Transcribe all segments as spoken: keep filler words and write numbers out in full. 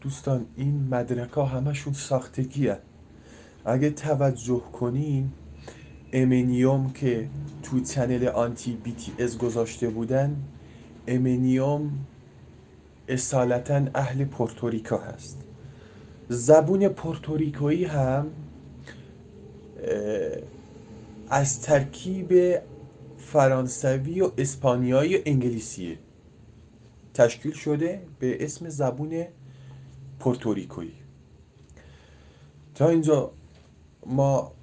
دوستان این مدرک ها همشون ساختگیه. اگه توجه کنین امنیوم که تو چنل آنتی بی تی اس گذاشته بودن، امنیوم اصالتا اهل پورتوریکو هست. زبون پورتوریکویی هم از ترکیب فرانسوی و اسپانیایی و انگلیسیه تشکیل شده به اسم زبون پورتوریکویی. تا اینجا ما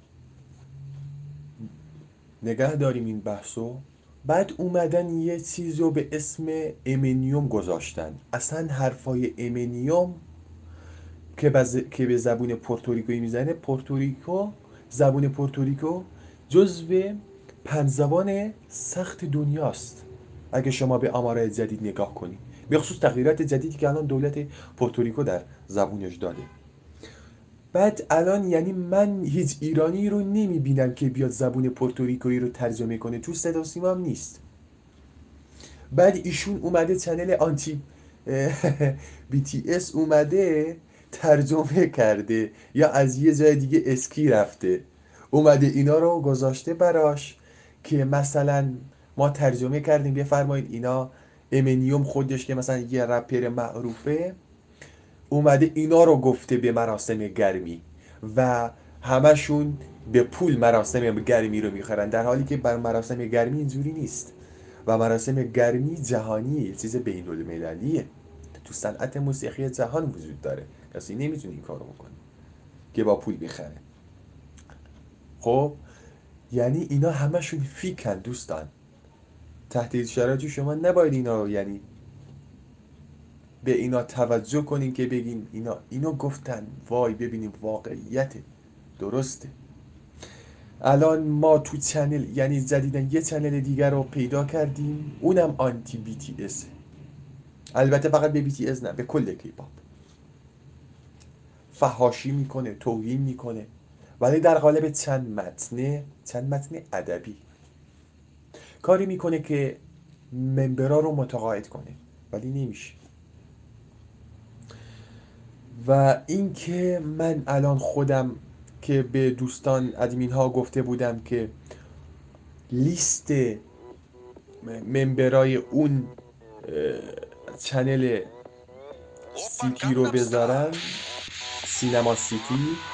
نگه داریم این بحثو. بعد اومدن یه چیز رو به اسم امنیوم گذاشتن. اصلا حرفای امنیوم که, بز... که به زبون پورتوریکویی میزنه، پورتوریکو زبون پورتوریکو جزو پنج زبان سخت دنیاست اگه شما به آمارای جدید نگاه کنید، به خصوص تغییرات جدیدی که الان دولت پورتوریکو در زبونش داده. بعد الان یعنی من هیچ ایرانی رو نمیبینم که بیاد زبون پورتوریکویی رو ترجمه کنه، تو صدا سیما هم نیست. بعد ایشون اومده چنل آنتی بی تی اس اومده ترجمه کرده یا از یه جای دیگه اسکی رفته اومده اینا رو گذاشته براش که مثلا ما ترجمه کردیم بفرمایید اینا امنیوم خودش که مثلا یه رپر معروفه اومده اینا رو گفته به مراسم گرمی و همشون به پول مراسم گرمی رو میخرن، در حالی که بر مراسم گرمی اینجوری نیست و مراسم گرمی جهانیه، یه چیز بین المللیه، تو صنعت موسیقی جهان وجود داره، کسی نمیتونه این کارو بکنه که با پول بخره. خب یعنی اینا همشون فیکن دوستان. تحت هیچ شرایطی شما نباید اینا رو یعنی به اینا توجه کنین که بگین اینا اینو گفتن وای ببینیم واقعیت درسته. الان ما تو چنل یعنی جدیدن یه چنل دیگر رو پیدا کردیم، اونم آنتی بی تی اس. البته فقط به بی تی اس نه، به کل کیپاپ فحاشی میکنه، توهین میکنه، ولی در قالب چند متنه چند متن ادبی کاری میکنه که ممبرا رو متقاعد کنه، ولی نمیشه. و اینکه من الان خودم که به دوستان ادمین ها گفته بودم که لیست ممبرای اون چنل سیتی رو بذارن، سینما سیتی،